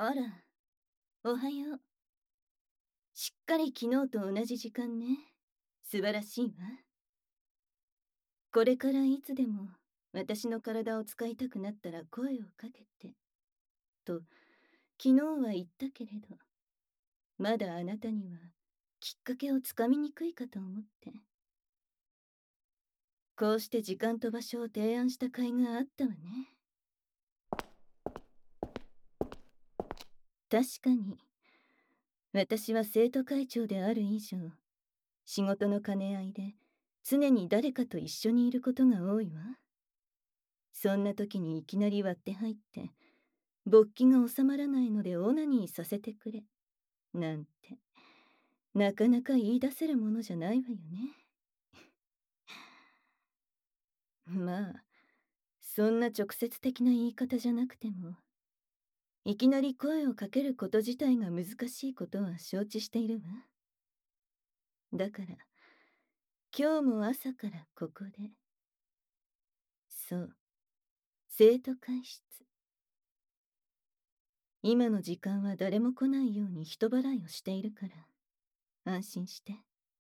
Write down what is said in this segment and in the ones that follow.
あら、おはよう。しっかり昨日と同じ時間ね。素晴らしいわ。これからいつでも私の体を使いたくなったら声をかけて。と、昨日は言ったけれど、まだあなたにはきっかけをつかみにくいかと思って。こうして時間と場所を提案した甲斐があったわね。確かに、私は生徒会長である以上、仕事の兼ね合いで常に誰かと一緒にいることが多いわ。そんな時にいきなり割って入って、勃起が収まらないのでオナニーさせてくれ、なんて、なかなか言い出せるものじゃないわよね。まあ、そんな直接的な言い方じゃなくても、いきなり声をかけること自体が難しいことは承知しているわ。だから、今日も朝からここで。そう、生徒会室。今の時間は誰も来ないように人払いをしているから、安心して。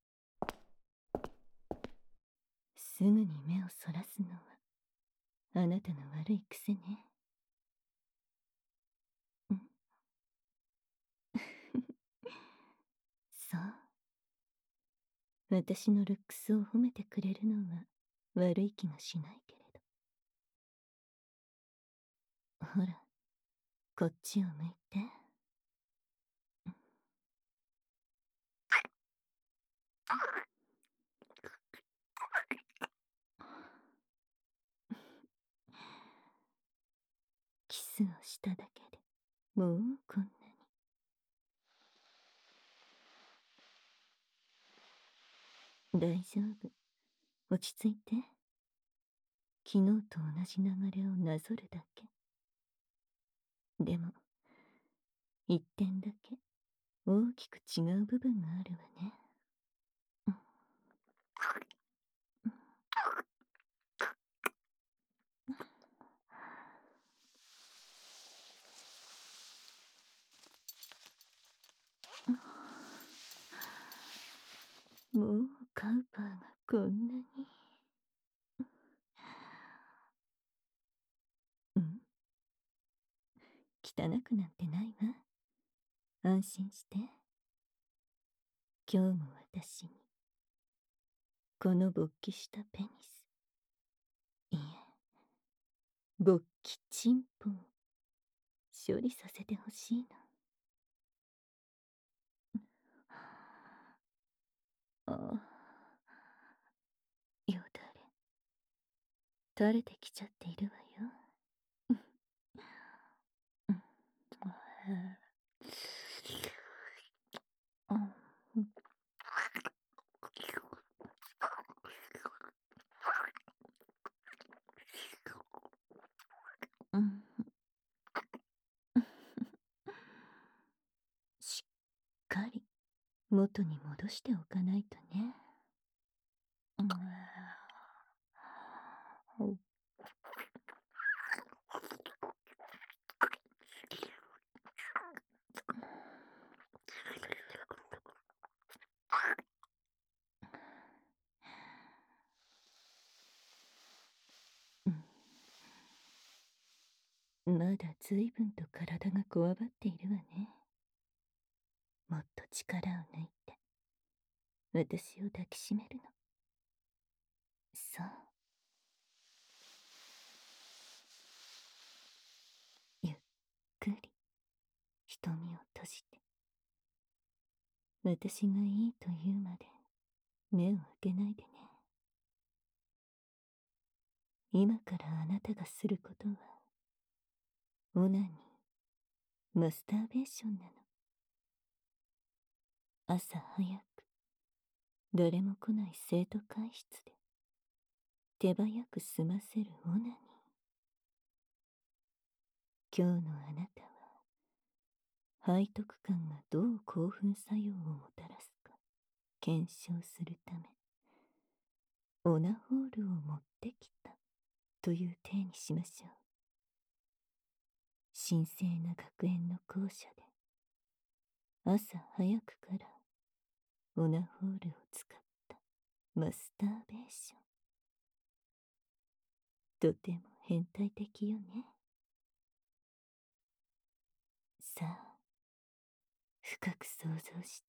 すぐに目をそらすのは、あなたの悪い癖ね。うん。そう。私のルックスを褒めてくれるのは悪い気がしないけれど。ほら、こっちを向いて。キスをしただけでもうこんなに。大丈夫。落ち着いて。昨日と同じ流れをなぞるだけ。でも、一点だけ大きく違う部分があるわね。もうカウパーがこんなに。うん、汚くなんてないわ。安心して。今日も私に、この勃起したペニス、いえ、勃起チンポを処理させてほしいの。ああ、よだれ、垂れてきちゃっているわよ。うん、あうんうん、しっかり元に戻しておかないとね。うんまだ随分と体がこわばっているわね。もっと力を抜いて、私を抱きしめるの。そう。ゆっくり、瞳を閉じて。私がいいと言うまで、目を開けないでね。今からあなたがすることは、オナニー、マスターベーションなの。朝早く、誰も来ない生徒会室で、手早く済ませるオナニー。今日のあなたは、背徳感がどう興奮作用をもたらすか、検証するため、オナホールを持ってきた、という体にしましょう。 神聖な学園の校舎で朝早くからオナホールを使ったマスターベーション。とても変態的よね。さあ、深く想像して。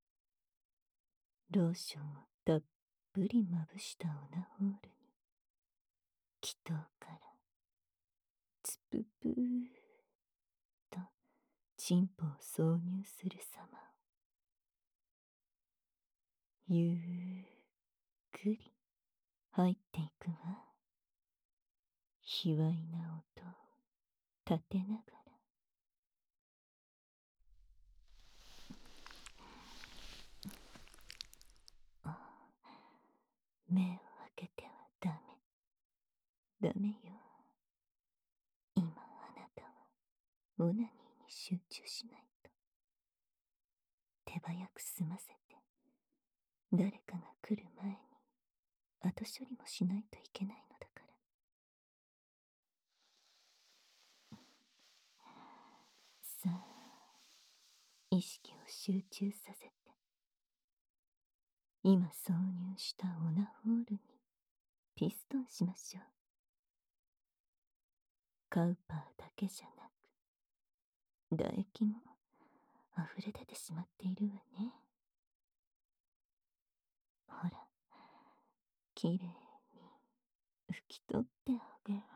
ローションをたっぷりまぶしたオナホールに、気筒からつぷぷーとチンポを挿入する様を、ゆっくり入っていくわ。卑猥な音を立てながら。目を開けてはダメ。ダメよ。今あなたはオナニーに集中しないと。手早く済ませて、誰かが来る前に後処理もしないといけないのだから。さあ、意識を集中させて、今挿入したオナホールにピストンしましょう。カウパーだけじゃなく、唾液も溢れ出てしまっているわね。ほら、きれいに拭き取ってあげる。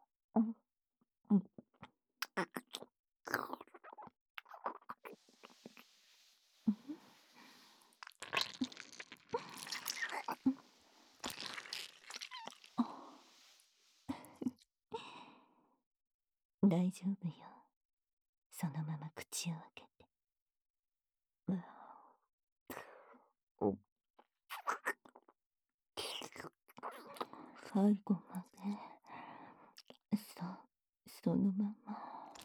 大丈夫よ。そのまま口を開けて。最後まで、そのまま、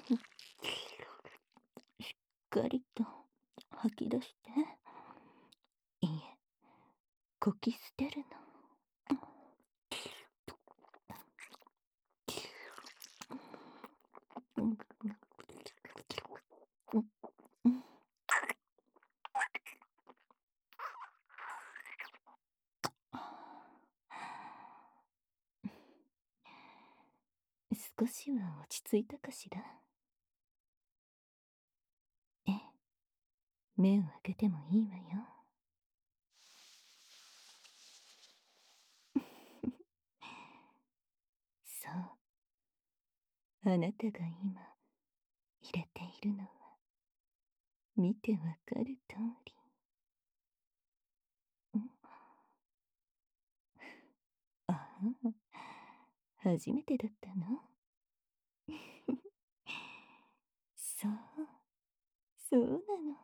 しっかりと吐き出して。いいえ、こき捨てるの。少しは落ち着いたかしら。ええ、目を開けてもいいわよ。そう、あなたが今入れているのは、見てわかる通り。ああ、初めてだったの？そう、そうなの。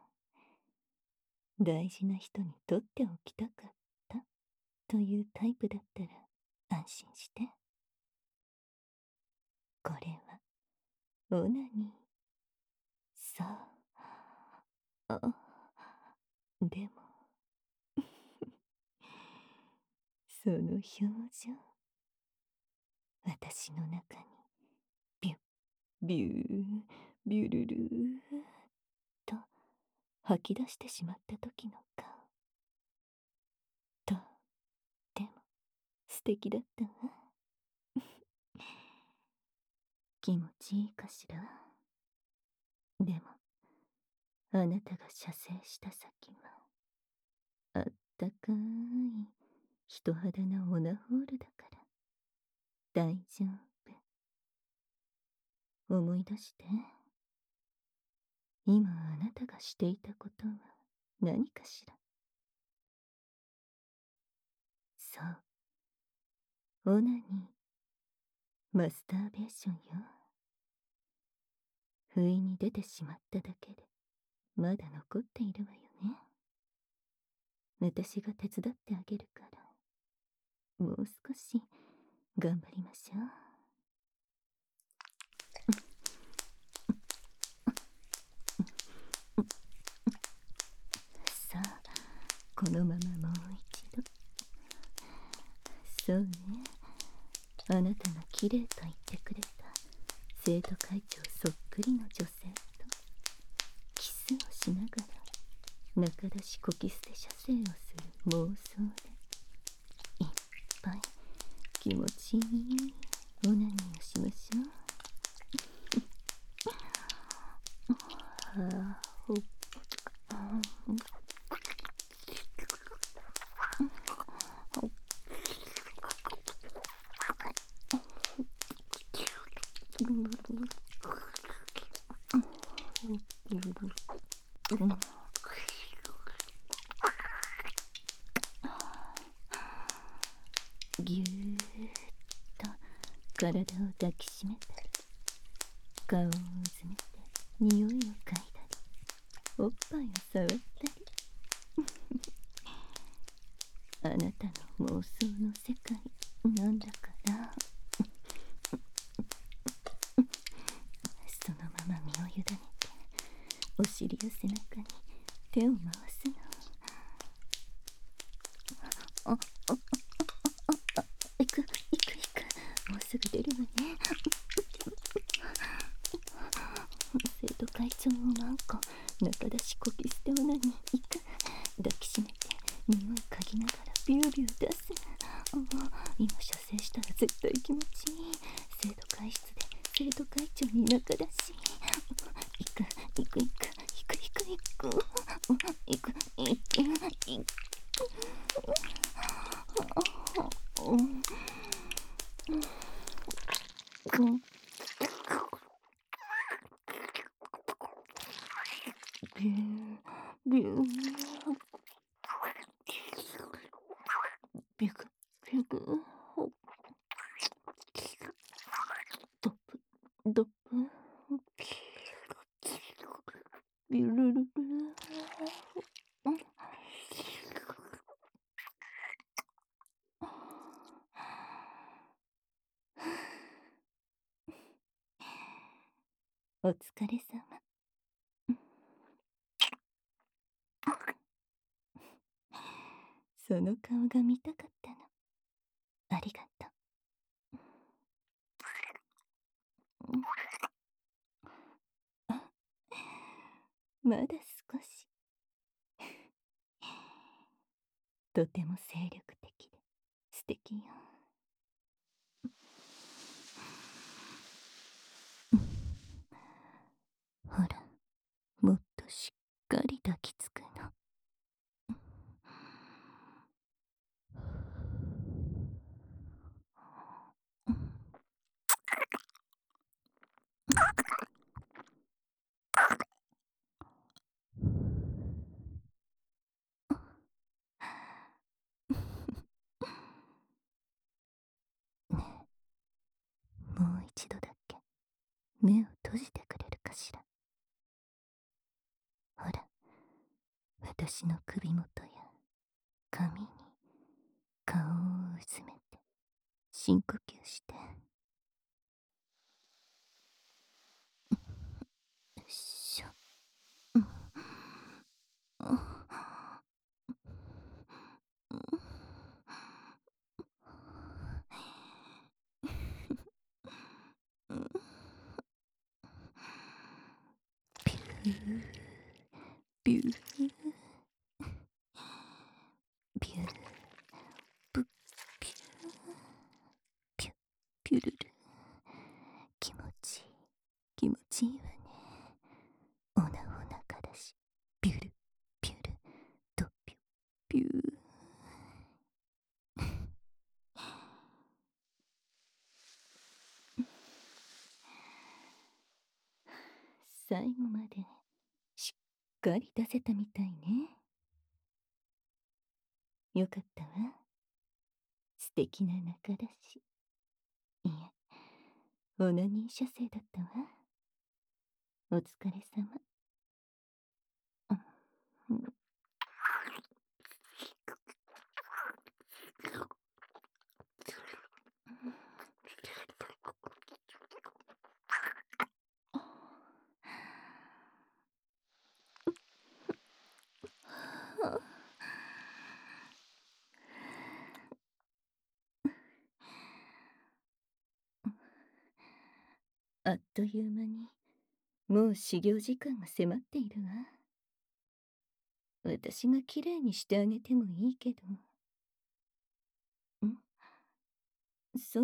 大事な人に取っておきたかったというタイプだったら安心して。これはオナニー。そう。あ、でもその表情、私の中にビュッビュービュルルーと吐き出してしまった時の顔、とっても素敵だったわ。気持ちいいかしら。でもあなたが射精した先はあったかい人肌なオナホールだから大丈夫。思い出して。今あなたがしていたことは何かしら。そう、オナニー、マスターベーションよ。不意に出てしまっただけでまだ残っているわよね。私が手伝ってあげるから、もう少し頑張りましょう。さあ、このままもう一度。そうね、あなたが綺麗と言ってくれた生徒会長そっくりの女性とキスをしながら仲出しこき捨て射精をする妄想でいっぱい気持ちいいオナニーをしましょう。はあ、ほっぎゅーっと体を抱きしめたり顔をうずめて匂いを嗅いだりおっぱいを触ったりあなたの妄想の世界なんだからそのまま身を委ねてお尻や背中に手を回すの。行くもうすぐ出るわね。生徒会長をマンコ中出しこき捨てオナニー行く抱きしめて匂い嗅ぎながらビュービュー出す。今射精したら絶対気持ちいい。生徒会室で生徒会長に中出し行くビュービュービュグビュグドップドップビュルルルお疲れ様。その顔が見たかったの。ありがとう。まだ少し。とても精力的で素敵よ。ほら、もっとしっかり抱きつくの。ねえ、もう一度だけ目を閉じてくれるかしら。ほら、私の首元や髪に顔をうずめて深呼吸して。よいしょ。ビュービュービューブッビューピュッピュルル。気持ちいい気持ちいいわね。おなかだしビュルビュルドピュビュー。最後までしっかり出せたみたいね。よかったわ。素敵な仲だし。いえ、オナニー射精だったわ。お疲れ様。うん。 あっという間に、もう始業時間が迫っているわ。私がきれいにしてあげてもいいけど。ん、そう？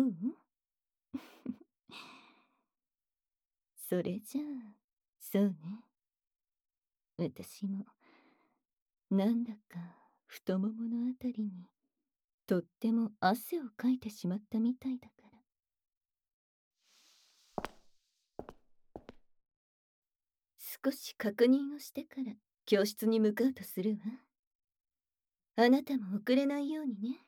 それじゃあ、そうね。私も、なんだか太もものあたりに、とっても汗をかいてしまったみたいだから。少し確認をしてから教室に向かうとするわ。あなたも遅れないようにね。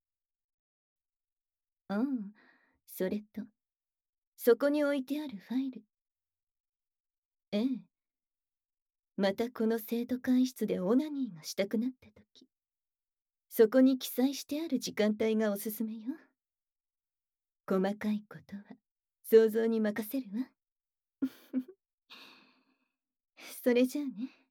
ああ、それと、そこに置いてあるファイル。ええ。またこの生徒会室でオナニーがしたくなった時、そこに記載してある時間帯がおすすめよ。細かいことは想像に任せるわ。それじゃあね。